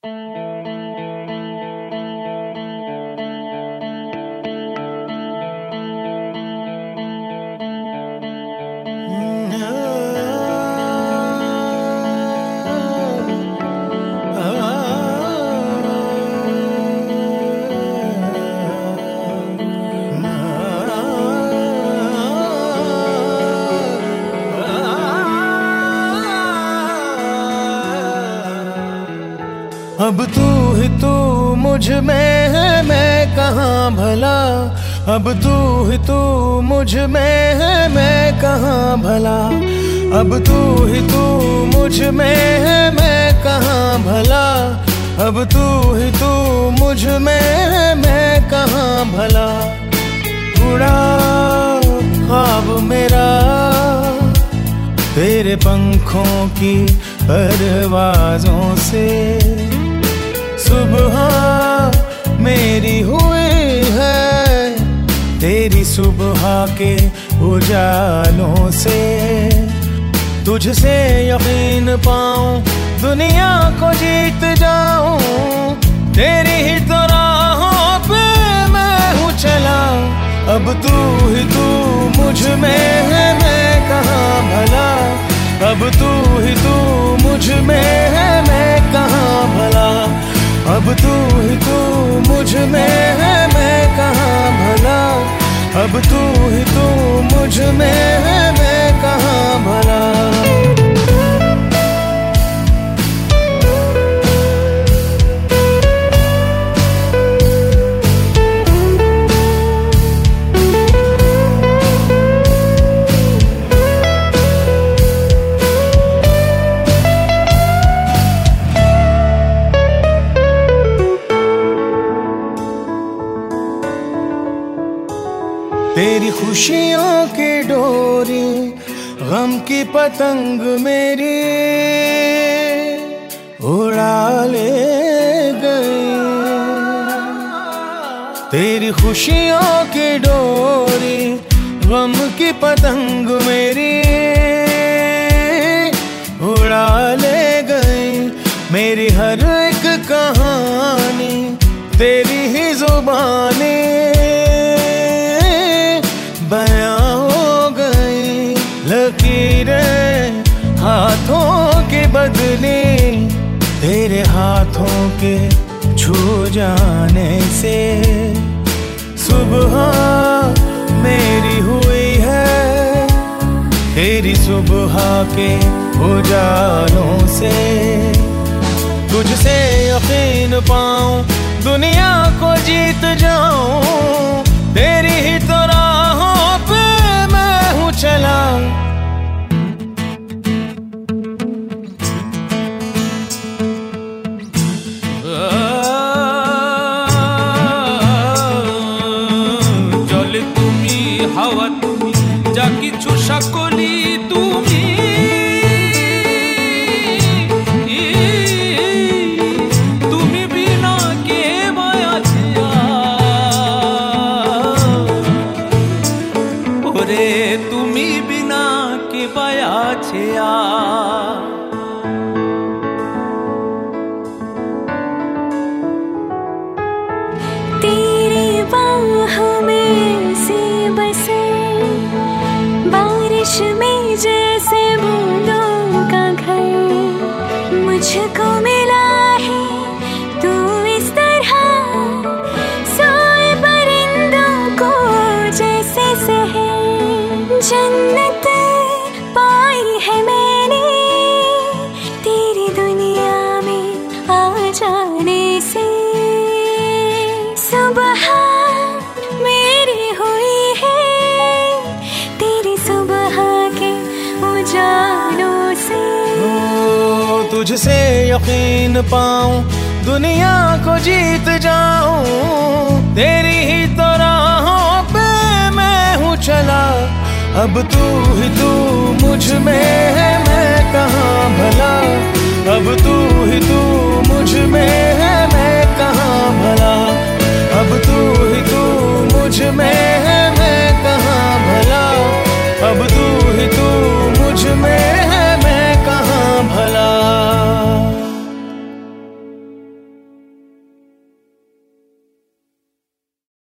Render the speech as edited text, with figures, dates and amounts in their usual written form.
अब तू ही तू मुझ में है, मैं कहाँ भला। अब तू ही तू मुझ में है, मैं कहाँ भला। अब तू ही तू मुझ में है, मैं कहाँ भला। अब तू ही तू मुझ में है, मैं कहाँ भला। उड़ा ख्वाब मेरा तेरे पंखों की परवाज़ों से। सुबह मेरी हुई है तेरी सुबह के उजालों से। तुझसे यकीन पाऊं दुनिया को जीत जाऊं, तेरी ही तो राहों पे मैं हूँ चला। अब तू ही तू मुझ में है, मैं कहाँ भला। अब तू ही तू मुझ में है, मैं कहाँ भला। अब तू ही तू मुझ में है, मैं कहाँ भला। अब तू ही तू मुझ में है, मैं कहाँ भला। तेरी खुशियों की डोरी गम की पतंग मेरी उड़ा ले गई। तेरी खुशियों की डोरी गम की पतंग मेरी उड़ा ले गई। मेरी हर एक कहानी तेरी ही जुबानी बयां हो गई। लकीरें हाथों की बदली तेरे हाथों के छू जाने से। सुबह मेरी हुई है तेरी सुबह के उजालों से। तुझसे यकीन पाऊं दुनिया को जीत जाऊं, तेरी ही तो राहों पे मैं हूँ चला। जल तुमी हावा तुमी जा किछु सकली तुमी। তুমি বিনা কে পায়াছে तेरी बाहों में से बसे बारिश में जैसे बूंदों का घर। मुझको मिला है तू इस तरह सोए परिंदों को जैसे सहे। जन्नत पाई है मैंने तेरी दुनिया में आ जाने से। सुबह मेरी हुई है तेरी सुबह के उजालों से। तुझसे यकीन पाऊं दुनिया को जीत जाऊं, तेरी ही तो राहों पे मैं हूँ चला। अब तू ही तू मुझ में है, मैं कहाँ भला। अब तू ही तू